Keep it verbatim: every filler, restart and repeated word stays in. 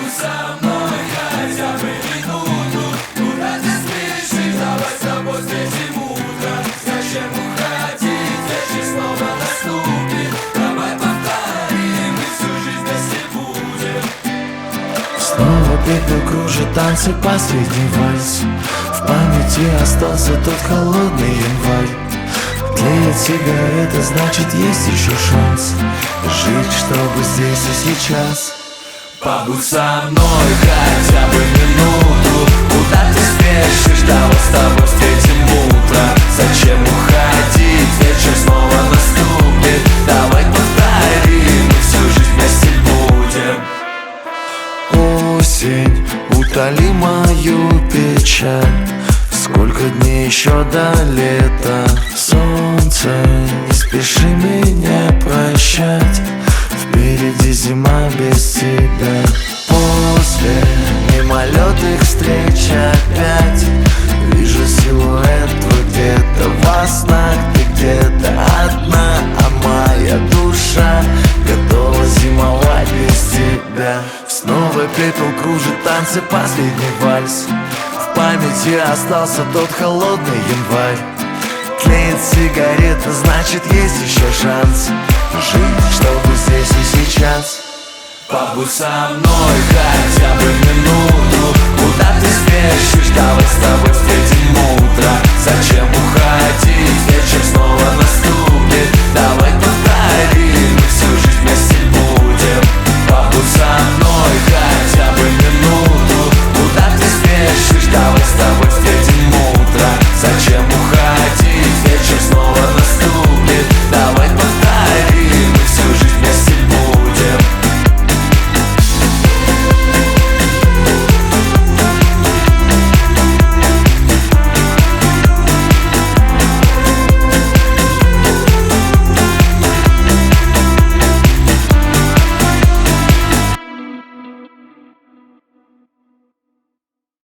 Побудь со мной хотя бы минуту. Куда ты спешишь? Давай с тобой встретим утро. Зачем уходить? Вечер снова наступит. Давай повторим, мы всю жизнь вместе будем. Снова пепел кружит танцы, последний вальс. В памяти остался тот холодный январь. Тлеет сигарета, значит есть еще шанс жить, чтобы здесь и сейчас. Побудь со мной хотя бы минуту. Куда ты спешишь? Давай с тобой встретим утро. Зачем уходить? Вечер снова наступит. Давай повторим, мы всю жизнь вместе будем. Осень, утоли мою печаль. Сколько дней еще до лета? Солнце, не спеши меня прощать. Впереди зима без тебя. После мимолетных встреч опять вижу силуэт твой где-то во снах. Ты где-то одна, а моя душа готова зимовать без тебя. Снова пепел кружит танцы, последний вальс. В памяти остался тот холодный январь. Тлеет сигарета, значит есть еще шанс жить, чтобы здесь и сейчас. Побудь со мной хотя бы минуту.